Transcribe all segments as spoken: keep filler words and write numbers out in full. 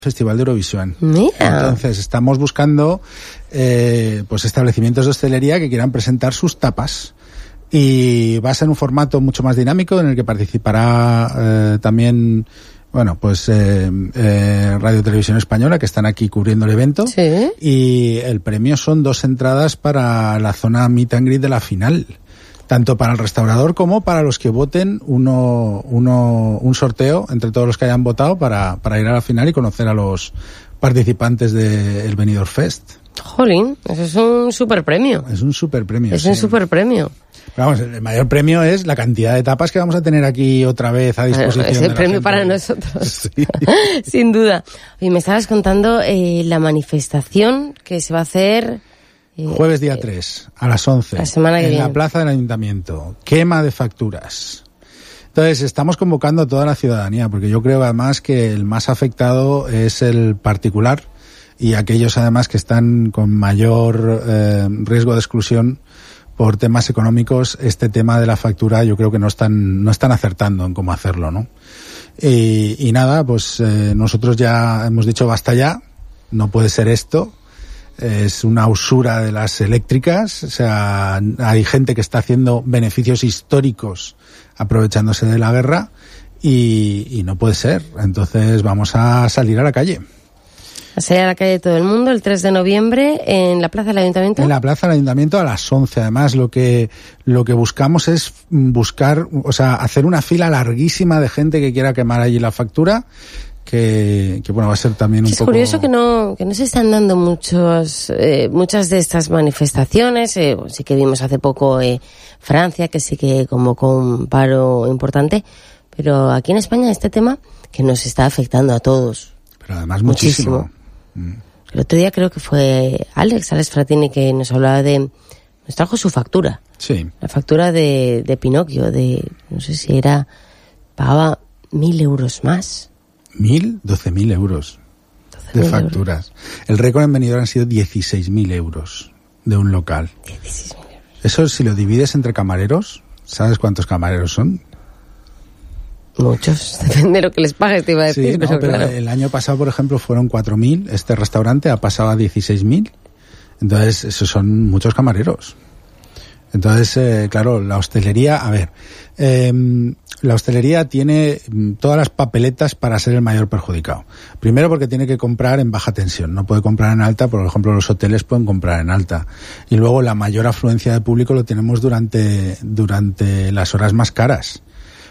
Festival de Eurovisión. Mira. Entonces estamos buscando eh, pues establecimientos de hostelería que quieran presentar sus tapas. Y va a ser un formato mucho más dinámico en el que participará eh, también, bueno, pues eh, eh, Radio Televisión Española, que están aquí cubriendo el evento. Sí. Y el premio son dos entradas para la zona meet and greet de la final. Tanto para el restaurador como para los que voten uno, uno, un sorteo entre todos los que hayan votado para, para ir a la final y conocer a los participantes del Benidorm Fest. Jolín, eso es un super premio. Es un super premio. Es sí. un super premio. Pero vamos, el mayor premio es la cantidad de tapas que vamos a tener aquí otra vez a disposición. Bueno, es el de la premio gente. para nosotros. Sí. Sin duda. Y me estabas contando eh, la manifestación que se va a hacer... Eh, Jueves día tres, a las once, la semana que en viene. la plaza del Ayuntamiento. Quema de facturas. Entonces, estamos convocando a toda la ciudadanía, porque yo creo además que el más afectado es el particular y aquellos además que están con mayor eh, riesgo de exclusión por temas económicos. Este tema de la factura yo creo que no están, no están acertando en cómo hacerlo, ¿no? Y, y nada, pues eh, nosotros ya hemos dicho basta ya, no puede ser esto. Es una usura de las eléctricas, o sea, hay gente que está haciendo beneficios históricos aprovechándose de la guerra y, y no puede ser. Entonces vamos a salir a la calle. A salir a la calle todo el mundo el tres de noviembre en la Plaza del Ayuntamiento. En la Plaza del Ayuntamiento a las once. Además, lo que lo que buscamos es buscar, o sea, hacer una fila larguísima de gente que quiera quemar allí la factura. Que, que bueno, va a ser también un es poco... Es curioso que no, que no se están dando muchos, eh, muchas de estas manifestaciones. Eh, sí que vimos hace poco eh, Francia, que sí que convocó un paro importante. Pero aquí en España este tema que nos está afectando a todos. Pero además muchísimo. muchísimo. El otro día creo que fue Alex, Alex Fratini, que nos hablaba de... Nos trajo su factura. Sí. La factura de, de Pinocchio, de... No sé si era... Pagaba mil euros más. Mil, doce mil euros de facturas. Euros. El récord en Benidorm han sido dieciséis mil euros de un local. dieciséis mil euros. Eso, si lo divides entre camareros, ¿sabes cuántos camareros son? Muchos, depende de lo que les pagues, te iba a decir. Sí, no, pero pero claro. El año pasado, por ejemplo, fueron cuatro mil. Este restaurante ha pasado a dieciséis mil. Entonces, esos son muchos camareros. Entonces, eh, claro, la hostelería, a ver, eh, la hostelería tiene todas las papeletas para ser el mayor perjudicado. Primero porque tiene que comprar en baja tensión, no puede comprar en alta, por ejemplo los hoteles pueden comprar en alta. Y luego la mayor afluencia de público lo tenemos durante, durante las horas más caras.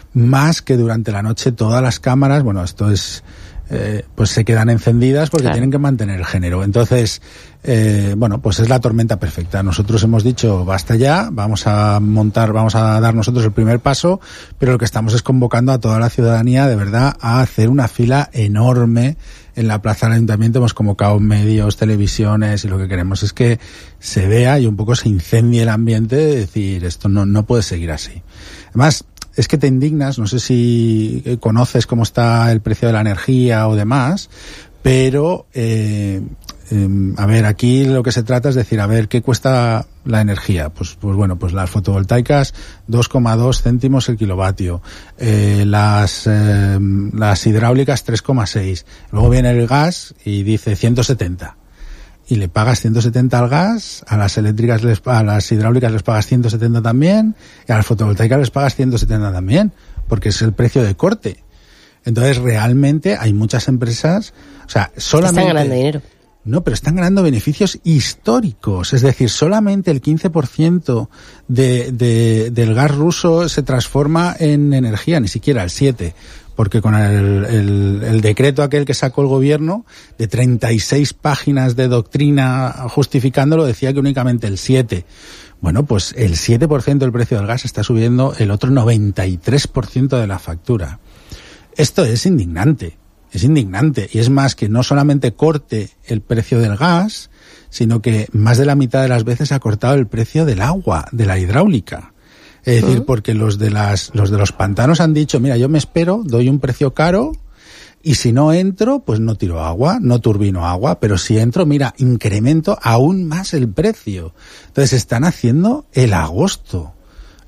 Más que durante la noche todas las cámaras, bueno, esto es... Eh, pues se quedan encendidas porque claro. tienen que mantener el género. Entonces, eh, bueno, pues es la tormenta perfecta. Nosotros hemos dicho, basta ya, vamos a montar, vamos a dar nosotros el primer paso, pero lo que estamos es convocando a toda la ciudadanía, de verdad, a hacer una fila enorme en la plaza del Ayuntamiento. Hemos convocado medios, televisiones, y lo que queremos es que se vea y un poco se incendie el ambiente de decir, esto no, no puede seguir así. Además, es que te indignas, no sé si conoces cómo está el precio de la energía o demás, pero, eh, eh, a ver, aquí lo que se trata es decir, a ver, ¿qué cuesta la energía? Pues, pues bueno, pues las fotovoltaicas, dos coma dos céntimos el kilovatio, eh, las, eh, las hidráulicas, tres coma seis. Luego viene el gas y dice ciento setenta. Y le pagas ciento setenta al gas, a las eléctricas, les, a las hidráulicas les pagas ciento setenta también, y a las fotovoltaicas les pagas ciento setenta también, porque es el precio de corte. Entonces, realmente hay muchas empresas, o sea, solamente... Están ganando dinero. No, pero están ganando beneficios históricos. Es decir, solamente el quince por ciento de, de, del gas ruso se transforma en energía, ni siquiera el siete por ciento. Porque con el, el, el decreto aquel que sacó el gobierno, de treinta y seis páginas de doctrina justificándolo, decía que únicamente el siete. Bueno, pues el siete por ciento del precio del gas está subiendo el otro noventa y tres por ciento de la factura. Esto es indignante, es indignante. Y es más que no solamente corte el precio del gas, sino que más de la mitad de las veces ha cortado el precio del agua, de la hidráulica. Es decir, porque los de las, los de los pantanos han dicho, mira, yo me espero, doy un precio caro, y si no entro, pues no tiro agua, no turbino agua, pero si entro, mira, incremento aún más el precio. Entonces están haciendo el agosto.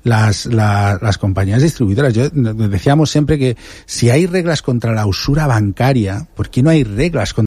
las, la, las compañías distribuidoras. Yo decíamos siempre que si hay reglas contra la usura bancaria, ¿por qué no hay reglas contra